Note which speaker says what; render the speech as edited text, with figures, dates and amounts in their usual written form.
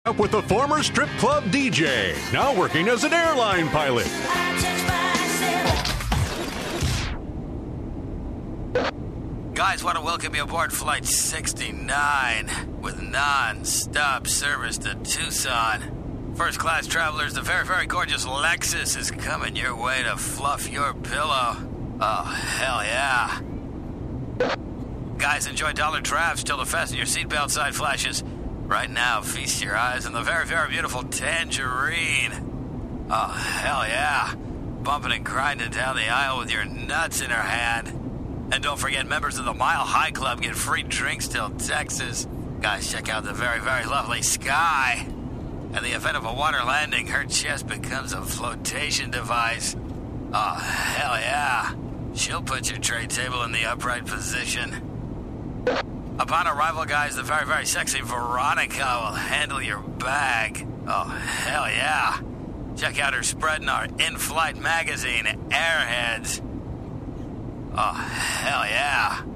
Speaker 1: Up with the former strip club DJ, now working as an airline pilot.
Speaker 2: Guys, want to welcome you aboard Flight 69 with non-stop service to Tucson. First-class travelers, the very, very gorgeous Lexus is coming your way to fluff your pillow. Oh, hell yeah. Guys, enjoy dollar drafts till the fasten your seatbelt sign flashes. Right now, feast your eyes on the very, very beautiful Tangerine. Oh, hell yeah. Bumping and grinding down the aisle with your nuts in her hand. And don't forget, members of the Mile High Club get free drinks till Texas. Guys, check out the very, very lovely Sky. In the event of a water landing, her chest becomes a flotation device. Oh, hell yeah. She'll put your tray table in the upright position. Upon arrival, guys, the very, very sexy Veronica will handle your bag. Oh, hell yeah. Check out her spread in our in-flight magazine, Airheads. Oh, hell yeah.